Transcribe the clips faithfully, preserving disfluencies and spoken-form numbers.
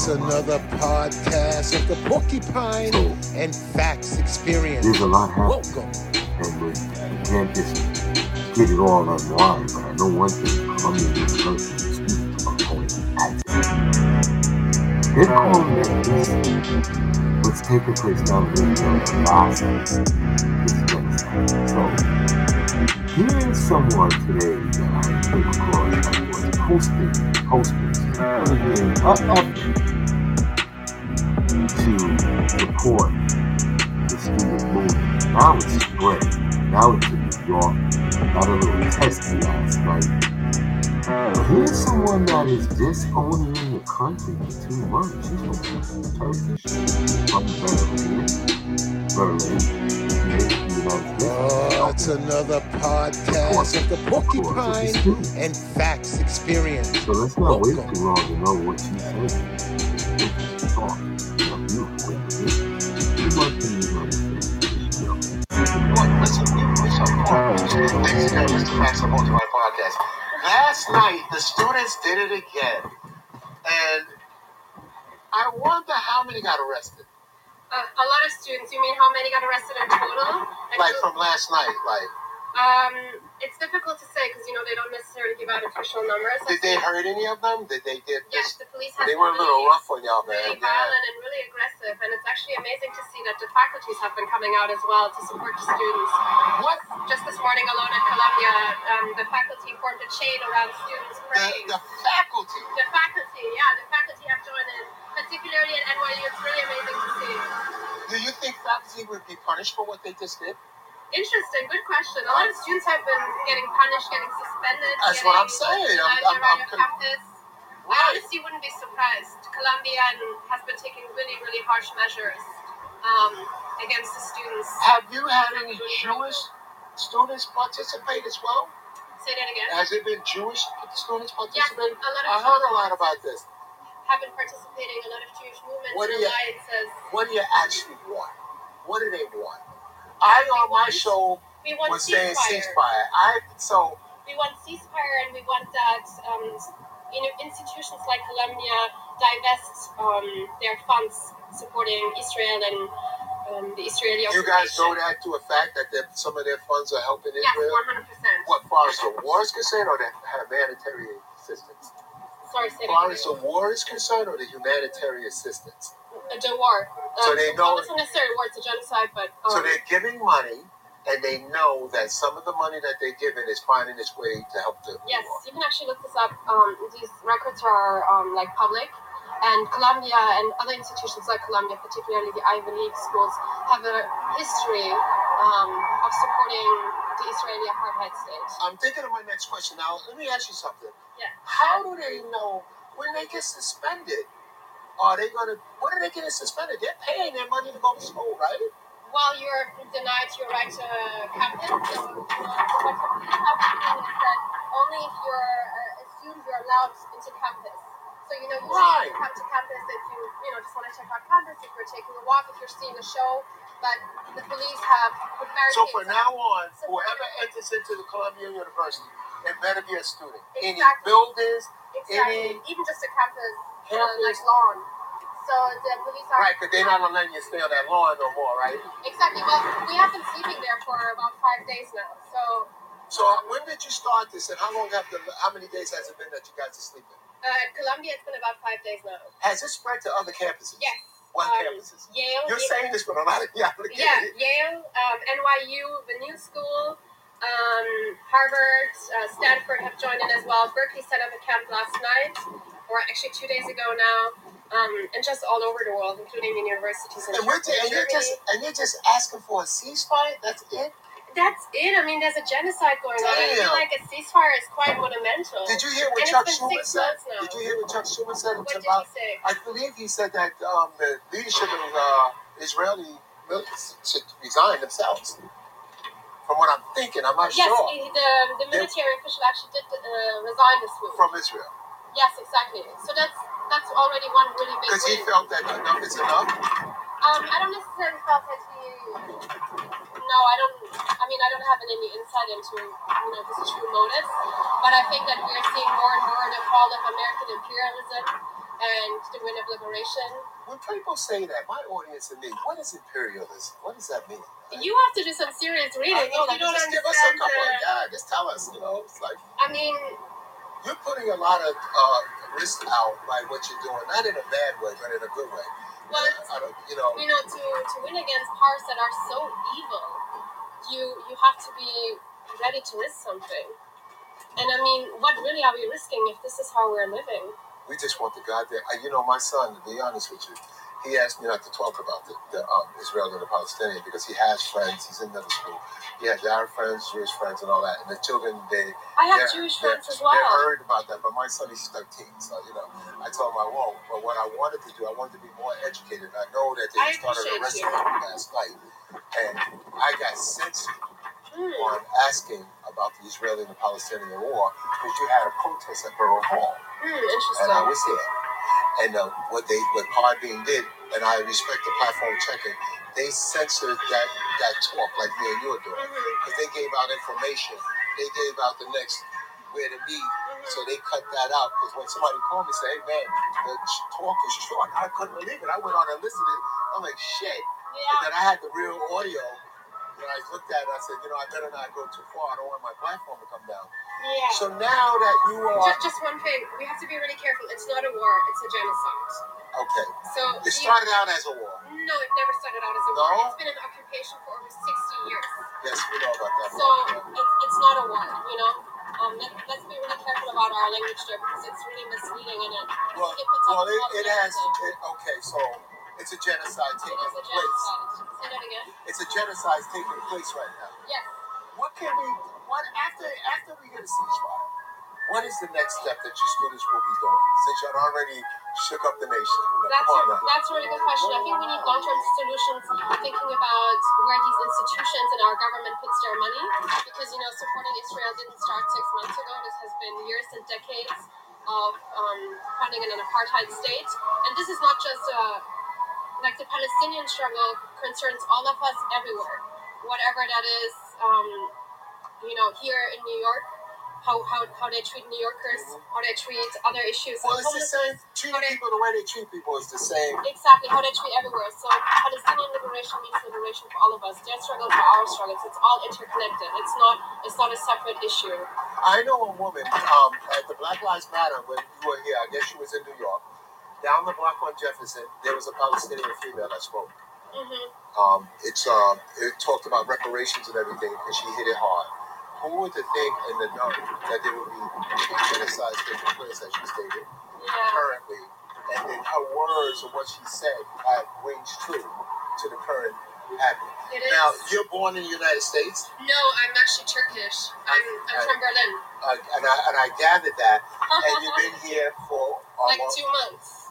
another podcast of the Porcupine So, and Facts Experience. there's a lot happening, Welcome. and we we can't just get it all online. But I know one thing: Columbia University students are going active. They're calling it this. What's taking place down in Israel, Gaza, is genocide. So, here's someone today that I came across that was posting, posting, an effort to support the student movement. Now it's spread. Now it's in New York. Got a little testy last night. But here's someone that is just only in the country for two months. She's from Turkish, from Berlin, Berlin, here in the United States. Oh, it's another podcast of the Porcupine and Facts Experience. So let's not wait Welcome. too long to know what she said. Let's talk. You know, beautiful individual. Two months in the United States. You know. Look, listen, listen, listen, ladies and gentlemen, Mister Facts on my podcast. Last night, the students did it again, and I wonder how many got arrested. Uh, a lot of students. You mean how many got arrested in total? Like from last night, like Um, it's difficult to say because you know they don't necessarily give out official numbers. did they hurt any of them? Did they get Yes, this? the police have They were a been little really, rough on y'all, really man. Yeah. violent and really aggressive, and it's actually amazing to see that the faculties have been coming out as well to support the students. What? Just this morning alone at Columbia, um, the faculty formed a chain around students The, praying. the faculty. The faculty, yeah, the faculty have joined in, particularly at N Y U. It's really amazing to see. Do you think faculty would be punished for what they just did? Interesting, good question. A lot of students have been getting punished, getting suspended. That's getting what I'm saying. I'm, denied I'm, their right I'm of con- campus. I right. honestly wouldn't be surprised. Columbia has been taking really, really harsh measures um, against the students. Have you had any Jewish students participate as well? Say that again. Has it been Jewish students Yes, a participating? lot of I heard a lot students about this. have been participating. A lot of Jewish movements, What do you- alliances. What do you actually want? What do they want? I on my show We want was saying ceasefire. ceasefire. I so We want ceasefire, and we want that um, you know, institutions like Columbia divest um, their funds supporting Israel and um, the Israeli you occupation. guys know that to a fact that their- some of their funds are helping Yes, Israel. one hundred percent. What far as the war is concerned, or the humanitarian assistance? Sorry, say As far that as the again. war is concerned, or the humanitarian assistance? Uh, The war. Um, So they know- Well, it's not necessarily war, it's a genocide, but... Um, So they're giving money, and they know that some of the money that they're giving is finding its way to help the Yes, war. you can actually look this up. Um, these records are um, like public, and Columbia and other institutions like Columbia, particularly the Ivy League schools, have a history um, of supporting the Israeli apartheid state. I'm thinking of my next question. Now, let me ask you something. Yeah. How do they know when they get suspended? Are they going to, what are they getting suspended? They're paying their money to go to school, right? While you're denied your right to campus, so uh, what the police have to do is that only if you're uh, assumed you're allowed into campus. So, you know, you Right. can come to campus if you, you know, just want to check out campus, if you're taking a walk, if you're seeing a show, but the police have put barricades. So from now on, So whoever enters into the Columbia University, it better be a student. Any Exactly. buildings, Exactly. any Even just a campus, uh, campus. like lawn. So the police are... Right, but they're not letting you stay on that lawn no more, right? Exactly. Well, we have been sleeping there for about five days now, so... So when did you start this, and how long have the, how many days has it been that you guys are sleeping? Uh, at Columbia, it's been about five days now. Has it spread to other campuses? Yes. What Um, campuses? Yale. You're Yale- saying this, but a lot of y'all are Yeah, getting it. Yale, um, N Y U, the New School, um, Harvard, uh, Stanford have joined in as well. Berkeley set up a camp last night, or actually two days ago now, um, and just all over the world, including in universities in And, we're Turkey, t- and you're Germany. just and you're just asking for a ceasefire. That's it. That's it. I mean, there's a genocide going on. I feel Damn. like a ceasefire is quite monumental. Did you hear what And it's Chuck been Schumer six said? months now. Did you hear what Chuck Schumer said What did about? he say? I believe he said that um, the leadership of uh, Israeli military should resign themselves. From what I'm thinking, I'm not Yes, sure. he- the, the military official actually did uh, resign this week. From Israel, Yes, exactly. So that's that's already one really big because he win. felt that enough is enough. Um, I don't necessarily felt that he. No, I don't. I mean, I don't have any insight into you know his true motives, but I think that we are seeing more and more the fall of American imperialism. and the win of liberation. When people say that, my audience and me, what is imperialism? What does that mean? You have to do some serious reading. I know, if like, you don't just give us a understand couple the, of, yeah, just tell us, you know, it's like, I mean, you're putting a lot of uh, risk out by what you're doing, not in a bad way, but in a good way. well, I don't, you know, you know, to, to win against powers that are so evil, you you have to be ready to risk something. And I mean, what really are we risking if this is how we're living? we just want the goddamn. Uh, you know, my son, to be honest with you, he asked me not to talk about the, the um, Israel and the Palestinian because he has friends. He's in middle school. He has Arab friends, Jewish friends, and all that. And the children, they I have they're- Jewish they're- friends as well. They heard about that, but my son is thirteen, so you know, I told him I won't. But what I wanted to do, I wanted to be more educated. I know that they I started appreciate arresting you. him last night, and I got sensitive Hmm. on asking about the Israeli and the Palestinian war because you had a protest at Borough Hall. Hmm, And I interesting. was there. And uh, what they, what Podbean did, and I respect the platform checking, they censored that that talk like me and you are doing, Mhm. because they gave out information. They gave out the next where to meet, so they cut that out. Because when somebody called me and said, "Hey man, the ch- talk is short," I couldn't believe it. I went on and listened to it. I'm like, shit. And Yeah. then I had the real audio. And I looked at it, I said, you know, I better not go too far. I don't want my platform to come down. Yeah. So now that you are Just, just one thing, we have to be really careful. It's not a war; it's a genocide. okay, So it we- started out as a war. no, it never started out as a No? war. It's been an occupation for over sixty years. Yes, we know about that. So it's, it's not a war, you know. Um, let, let's be really careful about our language there because it's really misleading and it, Well, it puts well, up it, false it has. narrative. It, okay, so it's a genocide It taking is a place. genocide. Say that again. It's a genocide taking place right now. Yes. What can we? What after after we get a ceasefire? What is the next step that your students will be doing? Since you had already shook up the nation. You know, That's come on a, now. that's a really good question. I think we need long-term solutions, thinking about where these institutions and our government puts their money. Because, you know, supporting Israel didn't start six months ago. This has been years and decades of um, funding an apartheid state. And this is not just, uh, like, the Palestinian struggle concerns all of us everywhere. Whatever that is, um, you know, here in New York, how, how, how they treat New Yorkers, how they treat other issues. Well, it's the same. Homelessness, Treating how they- people the way they treat people is the same. Exactly, how they treat everywhere. So Palestinian liberation means liberation for all of us. Their struggles are our struggles. It's all interconnected. It's not it's not a separate issue. I know a woman um, at the Black Lives Matter when you were here. I guess she was in New York. Down the block on Jefferson, there was a Palestinian female that spoke. Mm-hmm. Um, it's um, it talked about reparations and everything, and she hit it hard. Who would to think in the know that there would be genocide taking place, as she stated, Yeah. currently, and then her words or what she said had rings true to the current happening. It is. Now, you're born in the United States, No, I'm actually Turkish. I'm, I'm from Berlin. uh, and I and I gathered that, and you've been here for like almost. two months.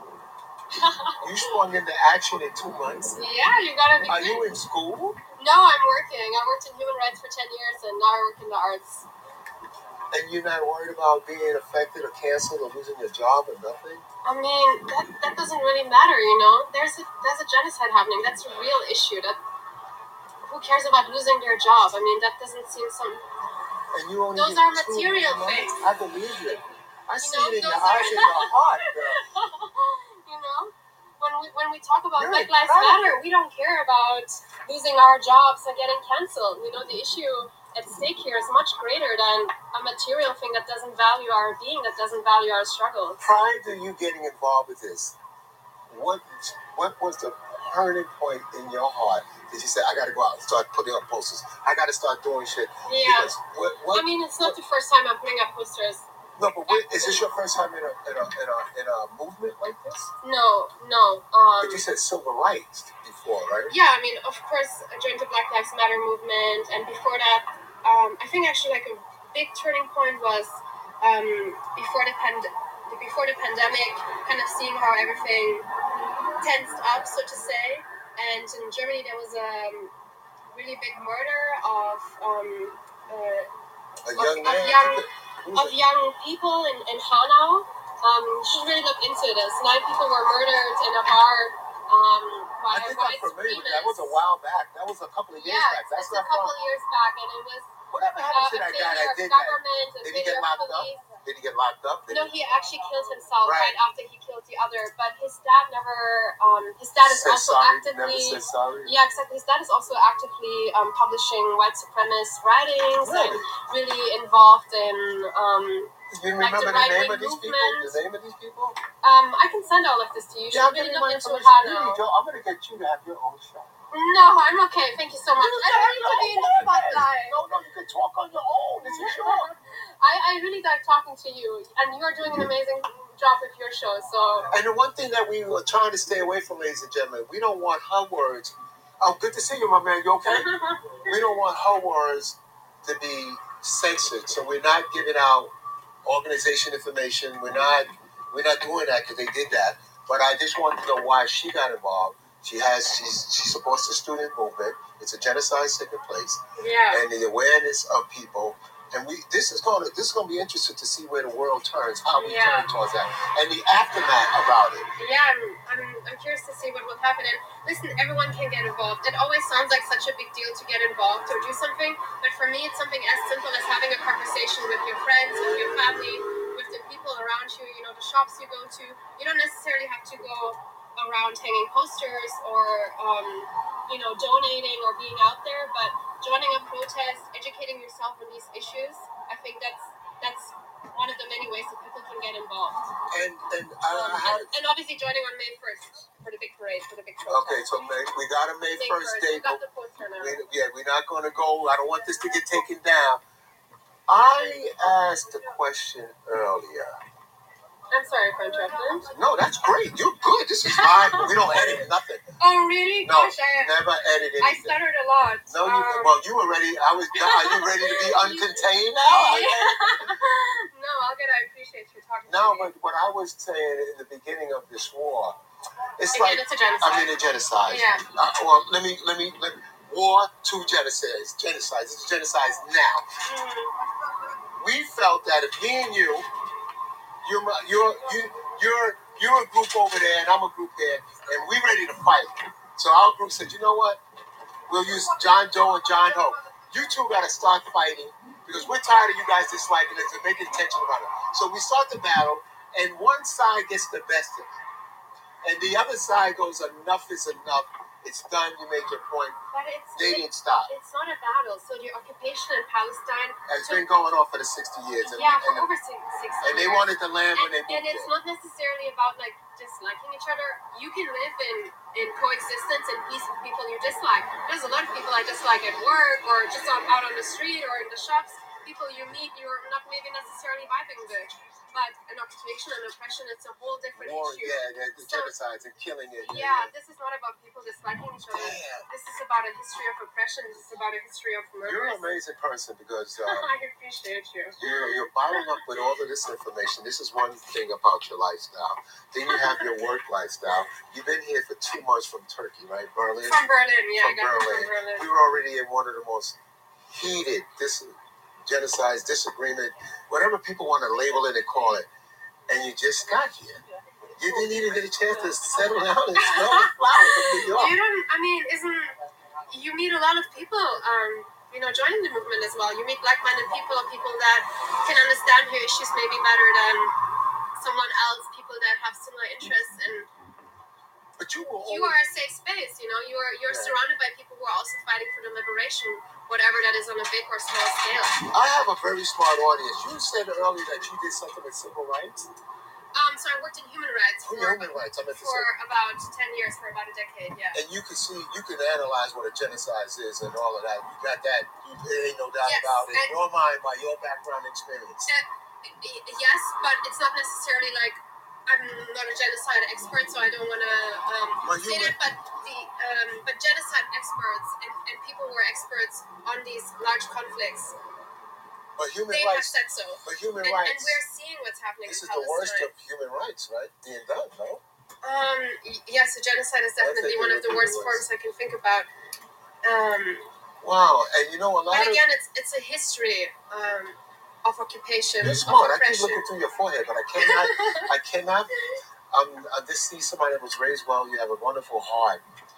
You sprung into action in two months. Yeah, you gotta be Are quick. you in school? No, I'm working. I worked in human rights for ten years and now I work in the arts. And you're not worried about being affected or canceled or losing your job or nothing? I mean, that, that doesn't really matter, you know? There's a, there's a genocide happening. That's a real issue. That Who cares about losing their job? I mean, that doesn't seem some... And you only Those get are two material months? things. I believe you. I see know, it in your those are- eyes and your heart, girl. you know? When we, when we talk about You're Black Lives incredible. Matter, we don't care about losing our jobs or getting canceled. You know, the issue at stake here is much greater than a material thing that doesn't value our being, that doesn't value our struggles. Prior to you getting involved with this, what what was the turning point in your heart? Did you say, I got to go out and start putting up posters? I got to start doing shit? Yeah. Because what, what, I mean, it's not the first time I'm putting up posters. no, but what, is this your first time in a, in a, in a, in a movement like this? No, no. Um, But you said civil rights before, right? yeah, I mean, of course, I joined the Black Lives Matter movement, and before that, um, I think actually like a big turning point was um, before the pand- before the pandemic, kind of seeing how everything tensed up, so to say. And in Germany, there was a um, really big murder of um, uh, A young of man. young- Who's of it? young people in, in Hanau. Um, you should really look into this. Nine people were murdered in a bar um, by I think I'm white familiar with supremacists. that. That was a while back. That was a couple of years Yeah, back. That's it's a not couple far. of years back, and it was Whatever uh, happened to a that guy failure that of did that? government, a Did he get failure of locked up? police. Did he get locked up? Did No, he he actually killed himself Right. right after he killed the other. But his dad never. Um, his dad is say also sorry? actively. Never say sorry. Yeah, exactly. His dad is also actively um, publishing white supremacist writings Really? and really involved in. Um, You Like remember the the name right-wing of these people? movement. The name of these people? um, I can send all of this to you. You Yeah, should I'm really getting look my into information. Hano. Really, Joe, I'm gonna get you to have your own show. No, I'm okay. Thank you so much. You I can don't have need your to be in own the podcast. spotlight. No, no, you can talk on your own. This is your own. I, I really like talking to you, and you are doing an amazing job with your show. So And the one thing that we were trying to stay away from, ladies and gentlemen, we don't want her words. Oh, good to see you, my man. You okay? We don't want her words to be censored, so we're not giving out organization information. We're not we're not doing that because they did that. But I just want to know why she got involved. She has she's she supports the student movement. It's a genocide taking place, yeah, and the awareness of people. And we this is going to this is going to be interesting to see where the world turns, how we Yeah. turn towards that, and the aftermath about it. yeah. I'm, I'm I'm curious to see what will happen. And listen, everyone can get involved. It always sounds like such a big deal to get involved or do something, but for me, it's something as simple as having a conversation with your friends, with your family, with the people around you. You know, the shops you go to. You don't necessarily have to go around hanging posters or um, you know, donating or being out there, but joining a protest, educating yourself on these issues. I think that's that's one of the many ways that people can get involved. And and I, Um, I had and, and obviously joining on May first for the big parade, for the big protest. okay, so May, we got a May May first We date. got the poster now. We, yeah, we're not going to go. I don't want this to get taken down. I asked a question earlier. I'm sorry for interrupting. No, that's great. You're good. This is live. We don't edit nothing. Oh really? No, Gosh, I never edit I anything. stuttered a lot. No, you. Um, Well, you were ready. I was. Are you ready to be uncontained now? no, I'll get. I appreciate you talking No, to me. but what I was saying in the beginning of this war, it's Again, like it's a genocide. I mean a genocide. Yeah. Uh, well, let me let me let me, war to genocides. Genocides. It's genocides now. Mhm. We felt that if me and you, you're my- you're you you're you're a group over there and I'm a group here, and we're ready to fight. So our group said, you know what? We'll use John Doe and John Ho. You two got to start fighting because we're tired of you guys disliking us and making tension about it. So we start the battle, and one side gets the best of it, and the other side goes, enough is enough. It's done. You made your point. But it's They it, didn't stop. it's not a battle. So the occupation in Palestine It's took been going on for the sixty years, and, yeah and, for over six, six and they years. wanted the land when they And, and moved it's in. not necessarily about like disliking each other. You can live in, in coexistence and peace with people you dislike. There's a lot of people I dislike at work or just on, out on the street or in the shops. People you meet, you're not maybe necessarily vibing with. But an occupation and oppression, it's a whole different War, issue. yeah, the, the So- genocides and killing it. Yeah, this is not about people disliking each other. Damn. This is about a history of oppression. This is about a history of You're an murder. amazing person because uh, I appreciate you. you're, you're bottling up with all of this information. This is one thing about your lifestyle. Then you have your work lifestyle. You've been here for two months from Turkey, right? Berlin? From Berlin, yeah, From I got Berlin. from Berlin. We were already in one of the most heated dis- genocides, disagreement, whatever people want to label it and call it. And you just got here. You didn't even get a chance to settle down and smell the flowers of New York. You don't, I mean, isn't, you meet a lot of people, um, you know, joining the movement as well. You meet like-minded people, people that can understand your issues maybe better than someone else, people that have similar interests, and But you were you always, are a safe space, you know, you are, you're Yeah. surrounded by people who are also fighting for the liberation, whatever that is on a big or small scale. I have a very smart audience. You said earlier that you did something with civil rights. Um, so I worked in human rights for, Human rights, I meant to for say. about ten years, for about a decade, yeah. And you can see, you can analyze what a genocide is and all of that. You got that. There ain't no doubt Yes, about it. In and- your mind, by your background experience. Uh, y- yes, but it's not necessarily like I'm not a genocide expert, so I don't want to um, Well, you say were- that. But the um, but genocide experts and, and people who are experts on these large conflicts, But human they have rights. said so. But human And, and rights. we're seeing what's happening This is in the worst Palestine. of human rights, right? Being done, no? Um, y- yes, a genocide is definitely think one it of the would be worst the forms worst. I can think about. Um, Wow. And you know, a lot but of. again, it's it's a history um, of occupation, You're of smart. I keep oppression. looking through your forehead, but I cannot. I cannot. Um, I just see somebody that was raised well. You have a wonderful heart. I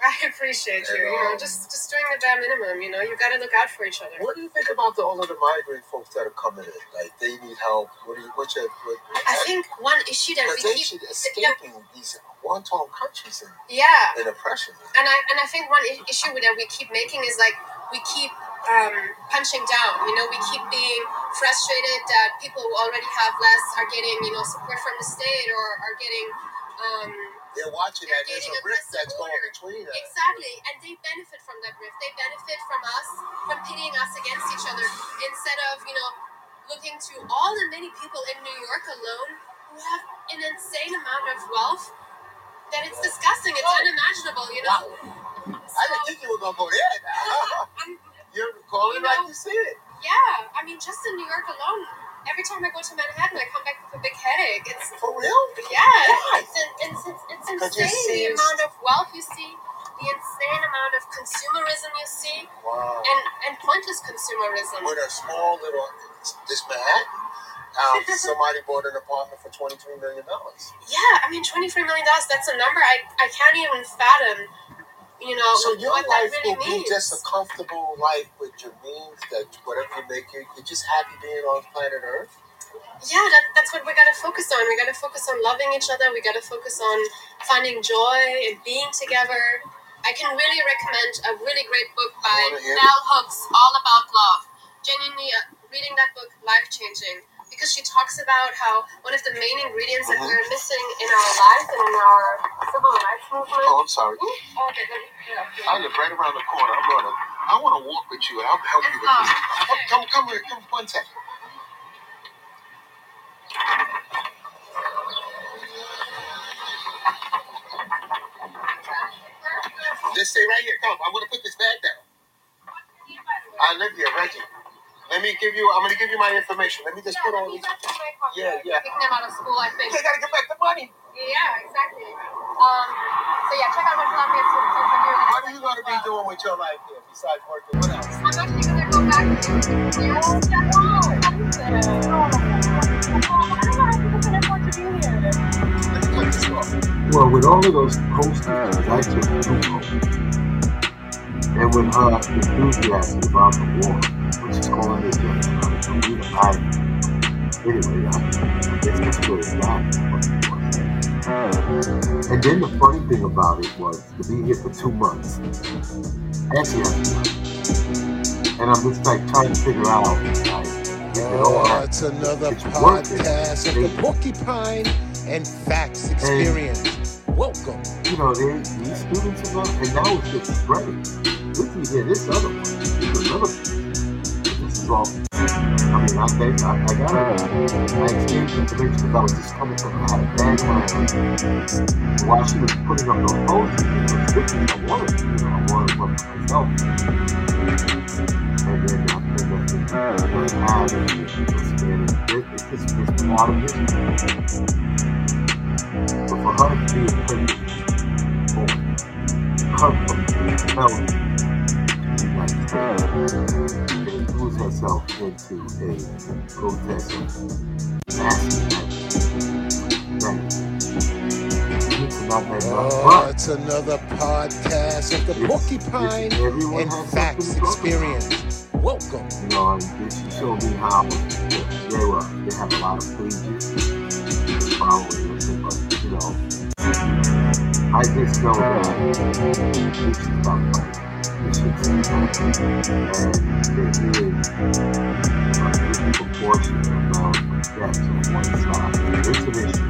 I appreciate you. And, You know, um, just just doing the bare minimum. You know, you got to look out for each other. What do you think about the all of the migrant folks that are coming in? Like they need help. What do you? What's your? What, I think one issue that we they keep should escaping these war-torn countries and, yeah, and oppression. and I and I think one I- issue that we keep making is like we keep um, punching down. You know, we keep being frustrated that people who already have less are getting you know support from the state or are getting. Um, They're watching they're that. There's getting a rift aggressive that's going order. between us. Exactly, and they benefit from that rift. They benefit from us, from pitting us against each other, instead of you know looking to all the many people in New York alone who have an insane amount of wealth that it's disgusting. It's unimaginable, you know. I didn't think you were gonna go there. Now. I'm, You're calling You know, like you see it. yeah, I mean, just in New York alone, every time I go to Manhattan, I come back with a big headache. It's For real? yeah, Why? it's it's, it's, it's 'Cause you insane see the it's- amount of wealth you see, the insane amount of consumerism you see, Wow. and and pointless consumerism. With a small little this Manhattan, um, somebody bought an apartment for twenty-three million dollars. Yeah, I mean, twenty-three million dollars. That's a number I I can't even fathom. You know So your what that life really will means. be just a comfortable life with your means that whatever you make, you're, you're just happy being on planet Earth. Yeah, that, that's what we gotta focus on. We gotta focus on loving each other. We gotta focus on finding joy and being together. I can really recommend a really great book by I wanna hear Bell Hooks, All About Love. Genuinely, uh, reading that book, life changing, because she talks about how one of the main ingredients that Mhm. we're missing in our lives and in our civil rights movement. Oh, I'm sorry. Oh, okay, let me- yeah. I live right around the corner. I'm gonna. I want to walk with you. I'll help you with Oh, this. Come, okay. come, come here. Come one second. Just stay right here. Come. I'm gonna put this bag down. I live here, Reggie. Let me give you. I'm gonna give you my information. Let me just put all these. Yeah, yeah. Picking them out of school, I think. They gotta get back the money. Yeah, exactly. Um, so yeah, check out my Columbia Institute for doing What are you gonna be doing with your life here besides working? What else? I'm actually gonna go back to Let me cut this off. Well, with all of those posters, I took two posters. And with her enthusiasm about the war, when she's calling it genocide, I mean, I, anyway, I, I guess that's where it's at. And then the funny thing about it was to be here for two months. And she has money. And I'm just like trying to figure out, like, if it all Oh, happens, it's another it's worth it. podcast of the Porcupine and Facts Experience. Welcome. You know, they, these students are going, and now it's just spreading. This is here, this other one. This is another piece. This is all. I mean, I think I, I got it. I exchanged information because I was just coming from, I had a bad time. While she was putting up those posters, it was pictures I wanted, you know, I wanted one for myself. And then I think that the people have it, it, it's just it's part of history. But for her to be a privilege, or come from Belgium, United States, and lose herself into a protest of massive Oh, it's another podcast of the It's- Porcupine it's- everyone and has Facts something to talk about. Experience. Welcome. You know, and then she showed me how they were, they have a lot of pages following them, but, you know, I just know that this is about fighting. This is about and there is a disproportionate amount of deaths on one side. It's an issue.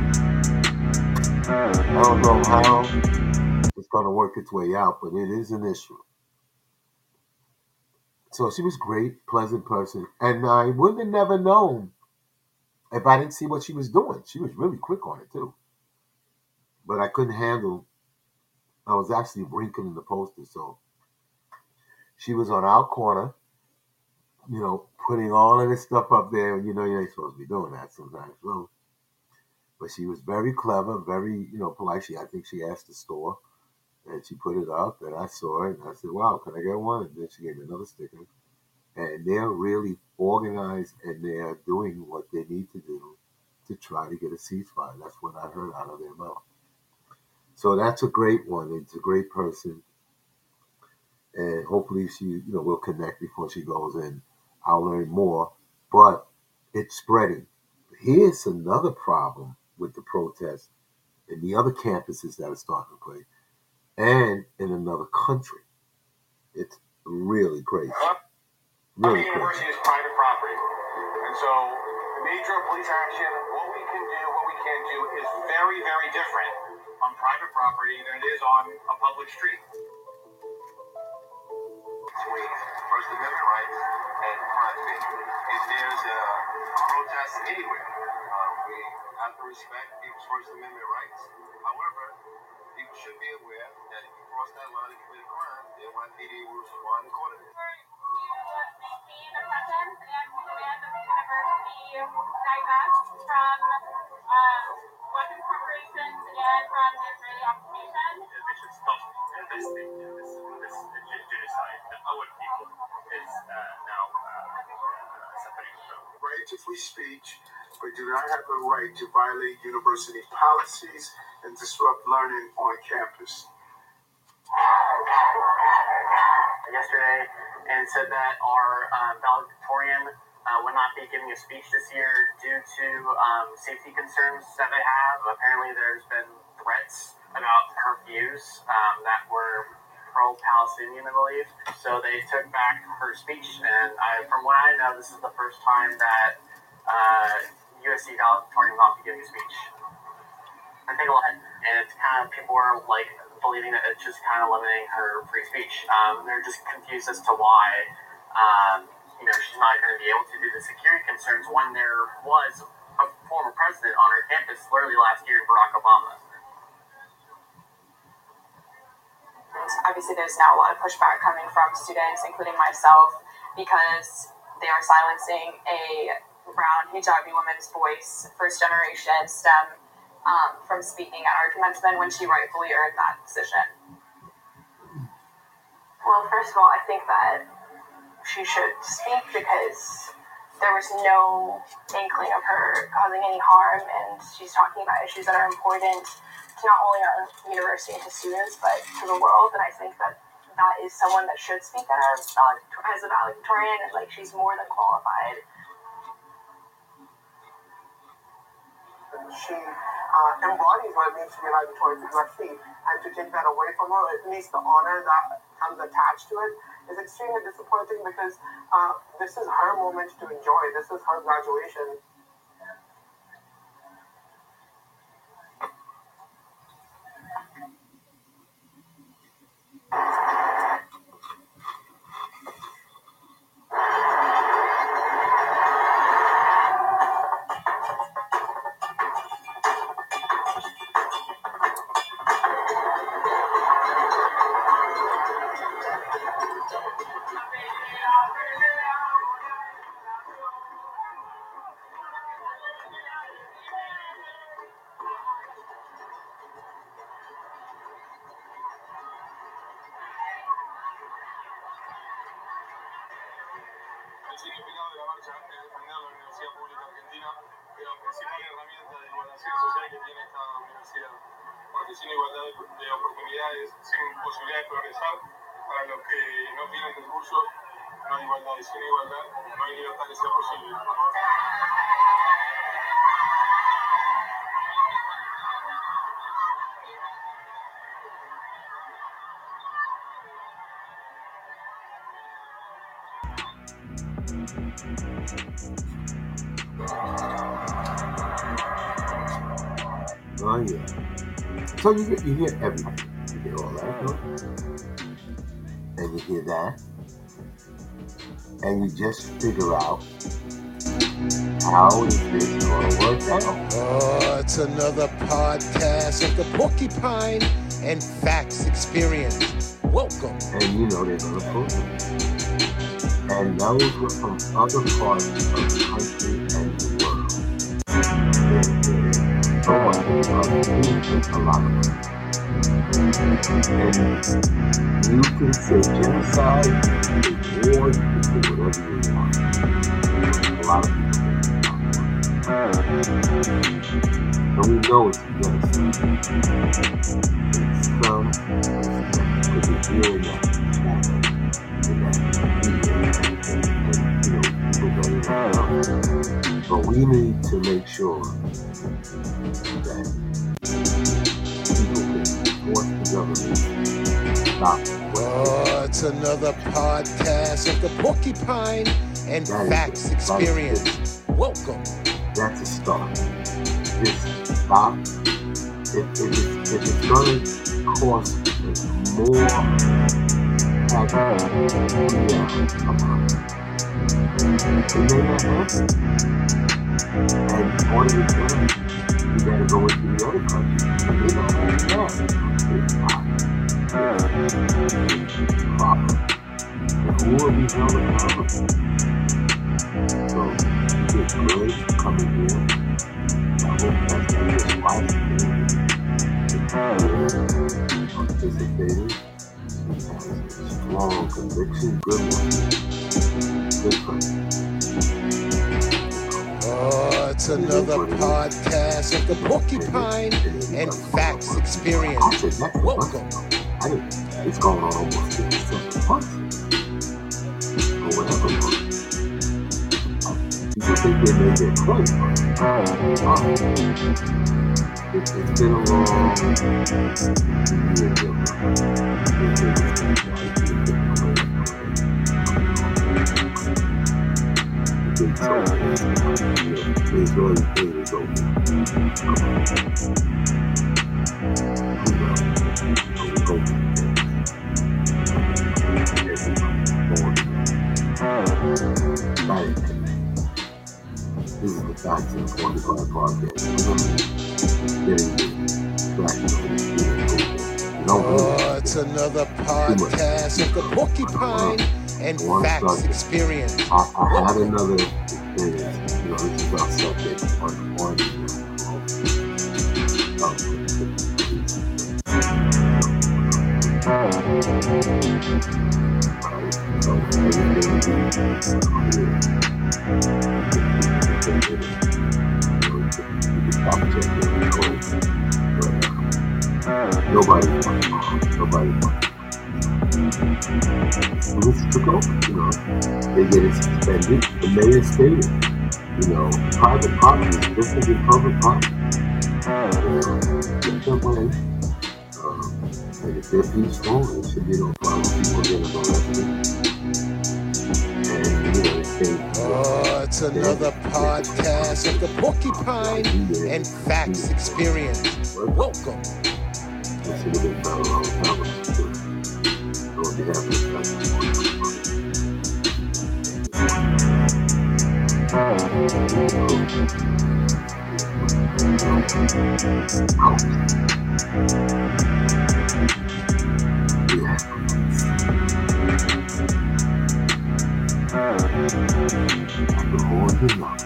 I don't know how it's going to work its way out, but it is an issue. So she was great, pleasant person, and I would have never known if I didn't see what she was doing. She was really quick on it too, but I couldn't handle. I was actually wrinkling the poster, so she was on our corner, you know, putting all of this stuff up there. You know, you ain't supposed to be doing that sometimes, so. But she was very clever, very, you know, polite. She, I think she asked the store, and she put it up, and I saw it, and I said, "Wow, can I get one?" And then she gave me another sticker. And they're really organized, and they're doing what they need to do to try to get a ceasefire. That's what I heard out of their mouth. So that's a great one. It's a great person. and hopefully she, you know, will connect before she goes in. I'll learn more, but it's spreading. Here's another problem with the protest in the other campuses that are starting to play, and in another country. It's really crazy. Really the university crazy. is private property, and so the nature of police action, what we can do, what we can't do, is very, very different on private property than it is on a public street. Between First Amendment rights and crime speech. If there's a protest anywhere, uh, we have to respect people's First Amendment rights. However, people should be aware that if you cross that line and commit a crime, the N Y P D will respond accordingly. Maintain the presence and demand that the university divest from uh, weapons corporations and from the Israeli occupation. They should stop investing in this, this genocide that our people is uh, now uh, uh, suffering from. Right to free speech, but do not have the right to violate university policies and disrupt learning on campus. Yesterday, and said that our uh, valedictorian uh, would not be giving a speech this year due to um, safety concerns that they have. Apparently, there's been threats about her views um, that were pro-Palestinian, I believe. So they took back her speech, and I, from what I know, this is the first time that uh, U S C valedictorian will not be giving a speech. I think a lot, and it's kind of, people are like believing that it's just kind of limiting her free speech. Um, they're just confused as to why, um, you know, she's not going to be able to do the security concerns when there was a former president on her campus literally last year, Barack Obama. Obviously, there's now a lot of pushback coming from students, including myself, because they are silencing a brown hijabi woman's voice, first generation STEM, um, from speaking at our commencement when she rightfully earned that position. Well, first of all, I think that she should speak because there was no inkling of her causing any harm, and she's talking about issues that are important to not only our university and to students, but to the world. And I think that that is someone that should speak at our, as a valedictorian, and like she's more than qualified. She uh, embodies what it means to be valedictorian for U S C, and to take that away from her, at least the honor that comes attached to it, is extremely disappointing because uh, this is her moment to enjoy. This is her graduation. El significado de la marcha es defender la Universidad Pública Argentina, la principal herramienta de igualación social que tiene esta universidad. Porque sin igualdad de oportunidades, sin posibilidad de progresar, para los que no tienen recursos, no hay igualdad. Y sin igualdad, no hay libertad que sea posible. Oh yeah. So you get you hear everything. You hear all that, no? And you hear that, and you just figure out how is this going to work out. Oh, it's another podcast of the Porcupine and Facts Experience. Welcome. And you know they're going to post it. And those were from other parts of the country and the world. Someone is a lot of money. And you can say genocide, war, you can say whatever you want. A lot of people. And we know it's genocide. And some, because it's really not. and that and, and, you know, people better than us. But we need to make sure that people can force the government to stop. Oh, it's another podcast of the Porcupine and That Facts is, Experience. That is, Welcome. that's a start. Just stop. If, if, it's, if it's going to cost us more taxes, yeah, come on. It may not happen. And in order to do it, you got to go into the other countries. And they don't have that. It's not. Proper. And who will be held accountable? So, it's good coming here. I hope that's the response to participating. He has a strong conviction. Good one. Good person. Oh, it's another podcast of the Porcupine and Facts Experience. I said that. Welcome. I didn't, it's going on almost fifty-seven months. Or whatever month. People think they made their point, but uh, it, it's been a long year. It's so it's really thing is over. This is the Facts and Porcupine podcast. Getting Oh, it's another podcast of the Porcupine and Facts Experience. I, I had another experience. You know, this is our subject on on so Nobody wants Nobody wants This took over, you know. They get it suspended. The mayor stated, you know, private property is different than public property. You know, get that way. Um, and if they're peaceful, it should be no problem. People getting arrested. And, you know, they Oh, it's another podcast of the Porcupine and Facts Experience. Welcome. That should have been done a long time ago. So on behalf of the yeah. The more you know.